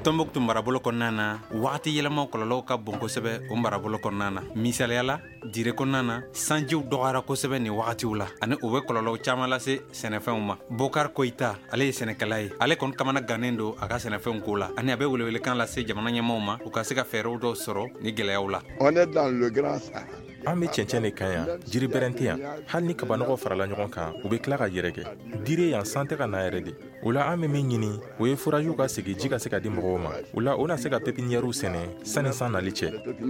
Tombouctou marabolo konnana wagati yelama kololo ka bon kosɛbɛ o marabolo konnana misaliyala dire konnana sanjiw dɔgɔyara kosɛbɛ ni wagatiw la ani o bɛ kɔlɔlɔ caman lase sɛnɛfɛnw ma. Bokar Koita ale ye sɛnɛkɛla ye, ale kɔni kamana gannen don a ka sɛnɛfɛnw ko la ani a bɛ welewelekan lase jamana ɲɛmaaw ma u ka se ka fɛɛrɛw dɔ sɔrɔ ni gɛlɛyaw la. On est dans le grand Sahara. An bɛ cɛncɛn de kan yan, jiri bɛrɛn tɛ yan, hali ni kabanɔgɔ farala ɲɔgɔn kan u bɛ tila ka yɛrɛkɛ. Dire yan san tɛ ka na yɛrɛ de. O la an bɛ min ɲini o ye furajiw ka sigi ji ka se ka di mɔgɔw ma. O la o na se ka pepiniɛriw sɛnɛ sani san nali cɛ.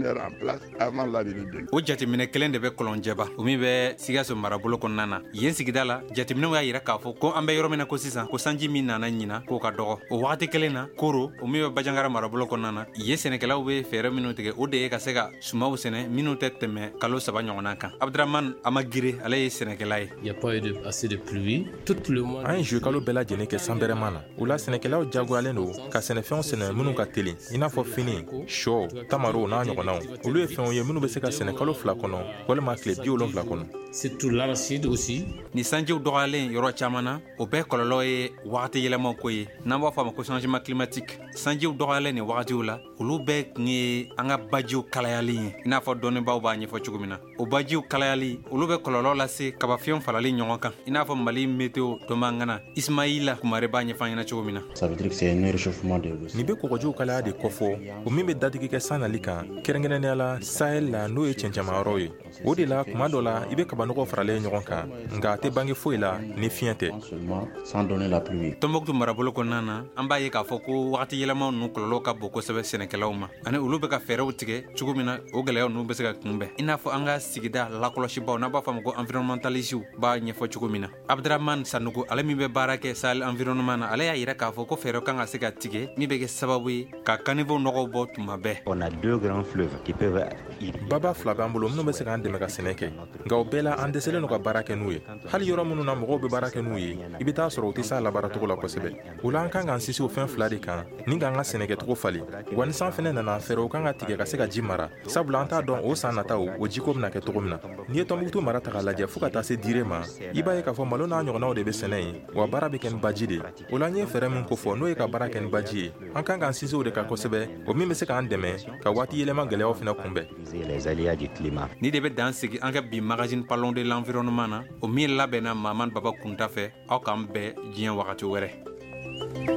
O jateminɛ kelen de bɛ Kɔlɔnjɛba o min bɛ Sikaso marabolo kɔnɔna na. Yen sigida la jateminɛw y'a yira k'a fɔ ko an bɛ yɔrɔ min na ko sisan ko sanji min nana ɲina k'o ka dɔgɔ. O wagati kelen na Koro o min bɛ Bajangara marabolo kɔnɔna na yen sɛnɛkɛlaw bɛ fɛɛrɛ minnu tigɛ o de ye ka se ka sumaw sɛnɛ minnu tɛ tɛmɛ kalo 3 ɲɔgɔnna kan. Abdraman Amagire ale ye sɛnɛkɛla ye. Il y a pas eu assez de pluie tout le mois. An ye juye kalo bɛɛ lajɛlen kɛ san bɛrɛman na. O la sɛnɛkɛlaw jagoyalen don ka sɛnɛfɛnw sɛnɛ minnu ka teli i n'a fɔ fini, sɔ, tamaro n'a ɲɔgɔnnaw. Olu ye fɛnw ye minnu bɛ se ka sɛnɛ kalo 2 kɔnɔ walima tile 70 kɔnɔ. Surtout l'arachide aussi. Ni sanjiw dɔgɔyalen yɔrɔ caman na o bɛɛ kɔlɔlɔ ye wagati yɛlɛmaw ko ye n'an b'a fɔ a ma ko changement climatique. Sanjiw dɔgɔyalen ni wagatiw la olu bɛɛ kun ye an ka bajiw kalayali ye i n'a fɔ dɔnnibaaw b'a ɲɛfɔ cogo min na. O bajiw kalayali olu bɛ kɔlɔlɔ lase kabafiyɛnw falali ɲɔgɔn kan i n'a fɔ Mali météo dɔnbagana Ismaïla Kumare b'a ɲɛfɔ an ɲɛna cogo min na. Ça veut dire que c'est un réchauffement de l'eau. Ni bɛ kɔgɔjiw kalaya de kɔfɔ o min bɛ dadigi kɛ san nali kan kɛrɛnkɛrɛnnenya la Sahel la n'o ye cɛncɛnmayɔrɔ ye. O de la kuma dɔ la i bɛ kabanɔgɔ faralen ɲɔgɔn kan nka a tɛ bange foyi la ni fiɲɛ tɛ. Sans donner la pluie. Tombouctou marabolo kɔnɔna na an b'a ye k'a fɔ ko wagati yɛlɛmaw ninnu kɔlɔlɔ ka bon kosɛbɛ sɛnɛkɛlaw ma ani olu bɛ ka fɛɛrɛw tigɛ cogo min na o gɛlɛyaw ninnu bɛ se ka kunbɛn i n'a fɔ an ka sigida lakɔlɔsibaw n'a b'a fɔ a ma ko environnementalisiw b'a ɲɛfɔ cogo min na. Abdraman Sanogo ale min bɛ baara kɛ Sahel environnement na ale y'a yira k'a fɔ ko fɛɛrɛw kan ka se ka tigɛ min bɛ kɛ sababu ye ka caniveau nɔgɔw bɔ tuma bɛɛ. On a 2 grands fleuves qui peuvent Baba fila b'an bolo minnu bɛ se k'an dɛmɛ ka sɛnɛ kɛ nka o bɛɛ la an dɛsɛlen don ka baara kɛ n'u ye. Hali yɔrɔ minnu na mɔgɔw bɛ baara kɛ n'u ye i bɛ taa sɔrɔ u tɛ s'a labaaracogo la kosɛbɛ. O la an kan k'an sinsin o fɛn fila de kan ni k'an ka sɛnɛkɛcogo falen wa ni san fɛnɛ nana fɛɛrɛw kan ka tigɛ ka se ka ji mara sabula an t'a dɔn o san nataw o jiko bɛna kɛ cogo min na. N'i ye Tombouctou mara ta k'a lajɛ fo ka taa se dire ma i b'a ye k'a fɔ malo n'a ɲɔgɔnnaw de bɛ sɛnɛ yen wa baara bɛ kɛ ni baji de. O la n ye fɛɛrɛ min kofɔ n'o ye ka baara kɛ ni baji ye an kan k'an sinsin o de kan kosɛbɛ o min bɛ se k'an dɛmɛ ka waati yɛlɛma gɛlɛyaw fɛnɛ kunbɛn. les aléas du climat. Ni de bɛ dan sigi an ka bi magazine Parlons de l'environnement na o min labɛnna Maman Baba Kunta fɛ aw k'an bɛɛ diɲɛ wagati wɛrɛ.